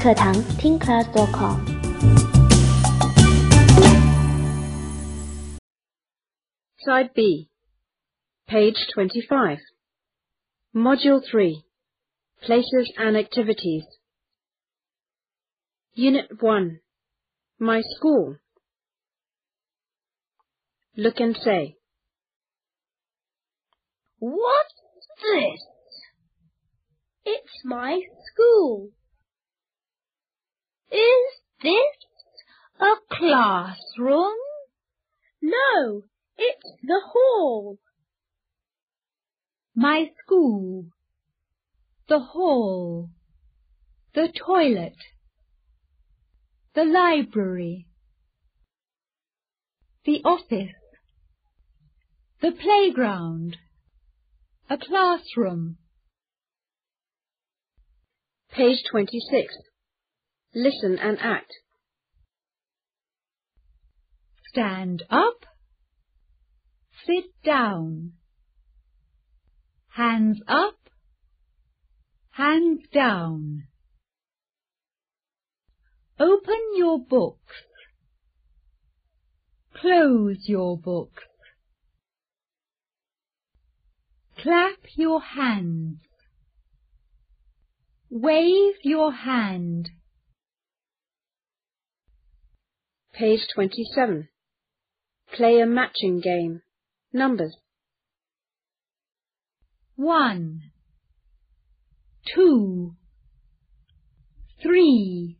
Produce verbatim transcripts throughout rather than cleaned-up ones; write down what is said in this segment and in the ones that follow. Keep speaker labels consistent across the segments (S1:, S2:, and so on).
S1: 课堂 听 class dot com。
S2: Side B, page twenty-five. Module three, Places and Activities. Unit one, My School. Look and say.
S3: What's this? It's my school. Is this a classroom? No, it's the hall.
S4: My school, the hall, the toilet, the library, the office, the playground, a classroom.
S2: Page twenty-six. Listen and act.
S4: Stand up, sit down. Hands up, hands down. Open your books. Close your books. Clap your hands. Wave your hand.
S2: Page twenty-seven. Play a matching game. Numbers.
S4: One, two, three,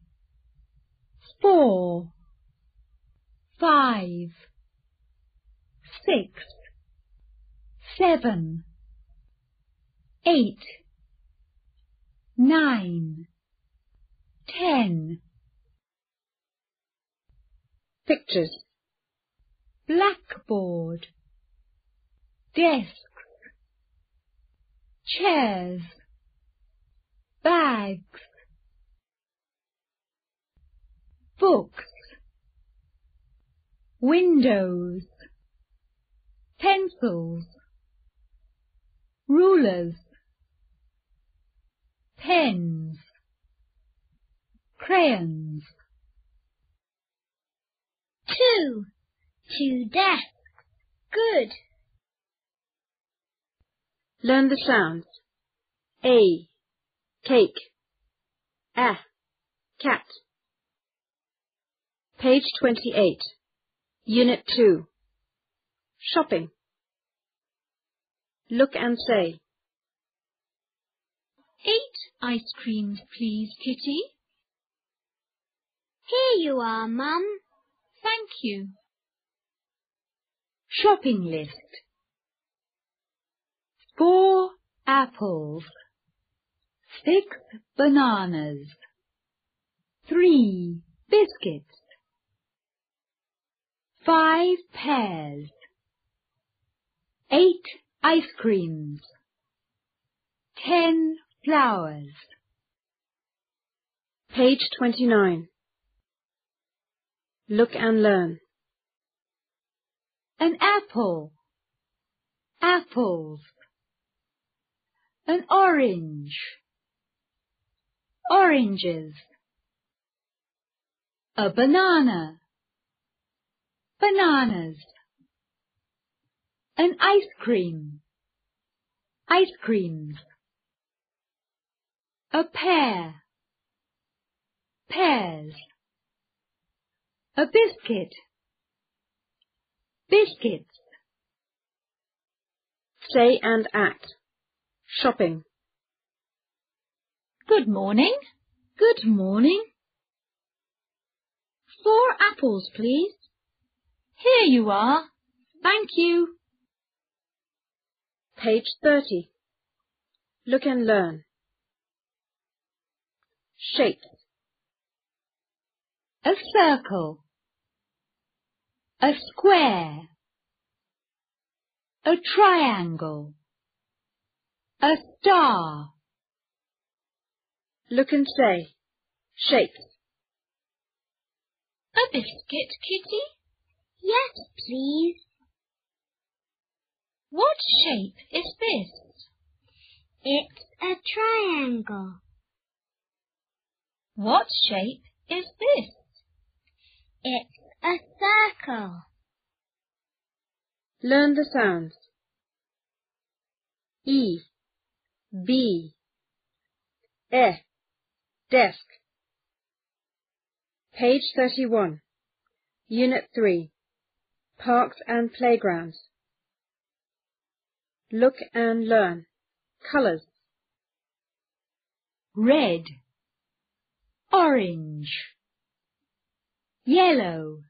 S4: four, five, six, seven, eight, nine, ten.
S2: Pictures.
S4: Blackboard, desks, chairs, bags, books, windows, pencils, rulers, pens, crayons.
S3: Two. Two desks. Good.
S2: Learn the sounds. A, cake. A, cat. Page twenty-eight. Unit two. Shopping. Look and say.
S4: Eight ice creams, please, Kitty.
S3: Here you are, Mum.
S4: Thank you. Shopping list. Four apples. Six bananas. Three biscuits. Five pears. Eight ice creams. Ten flowers.
S2: Page twenty-nine. Look and learn.
S4: An apple. Apples. An orange. Oranges. A banana. Bananas. An ice cream. Ice creams. A pear. Pears. A biscuit. Biscuits.
S2: Say and act. Shopping.
S4: Good morning. Good morning. Four apples, please. Here you are. Thank you.
S2: Page thirty. Look and learn. Shapes.
S4: A circle. A square. A triangle. A star.
S2: Look and say. Shapes.
S4: A biscuit, Kitty?
S3: Yes, please.
S4: What shape is this?
S3: It's a triangle.
S4: What shape is this?
S3: It's a circle.
S2: Learn the sounds. E, B, E, desk. Page thirty-one, Unit three, Parks and Playgrounds. Look and learn. Colours.
S4: Red, orange, yellow,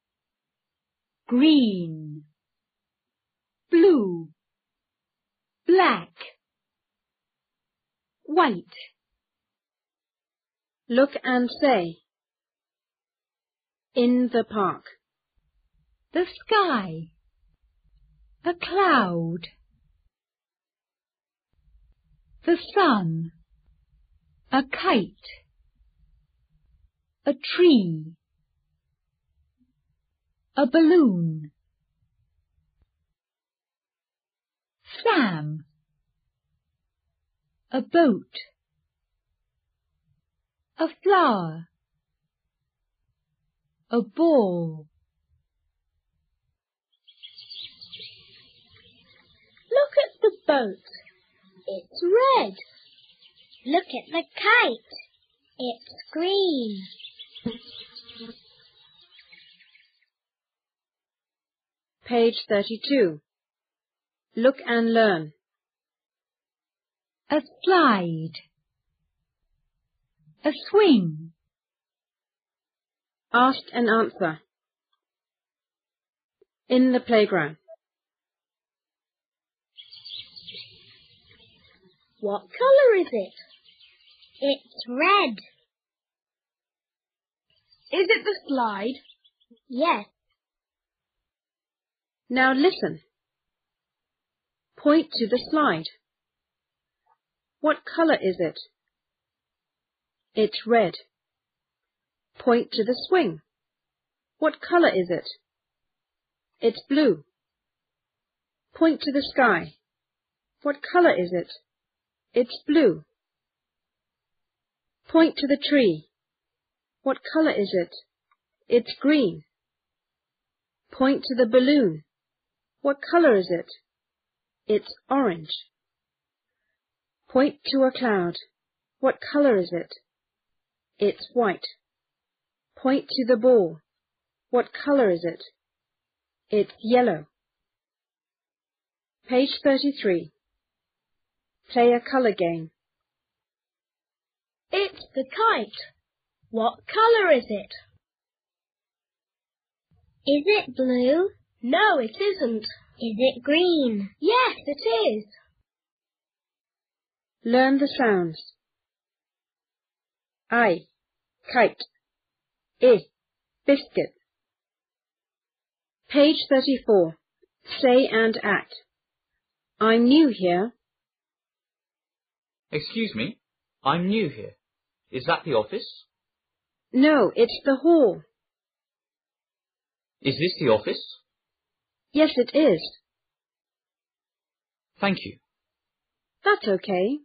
S4: green, blue, black, white.
S2: Look and say. In the park.
S4: The sky, a cloud. The sun, a kite. A tree, a balloon. Sam, a boat. A flower, a ball.
S3: Look at the boat. It's red. Look at the kite. It's green.
S2: Page thirty-two. Look and learn.
S4: A slide. A swing.
S2: Ask and answer. In the playground.
S3: What colour is it? It's red.
S2: Is it the slide?
S3: Yes.
S2: Now listen. Point to the slide. What colour is it? It's red. Point to the swing. What colour is it? It's blue. Point to the sky. What colour is it? It's blue. Point to the tree. What colour is it? It's green. Point to the balloon. What colour is it? It's orange. Point to a cloud. What colour is it? It's white. Point to the ball. What colour is it? It's yellow. Page thirty-three. Play a colour game.
S3: It's the kite. What colour is it? Is it blue?
S2: No, it isn't.
S3: Is it green?
S2: Yes, it is. Learn the sounds. I, kite. I, biscuit. Page thirty-four. Say and act. I'm new here.
S5: Excuse me, I'm new here. Is that the office?
S2: No, it's the hall.
S5: Is this the office?
S2: Yes, it is.
S5: Thank you.
S2: That's okay.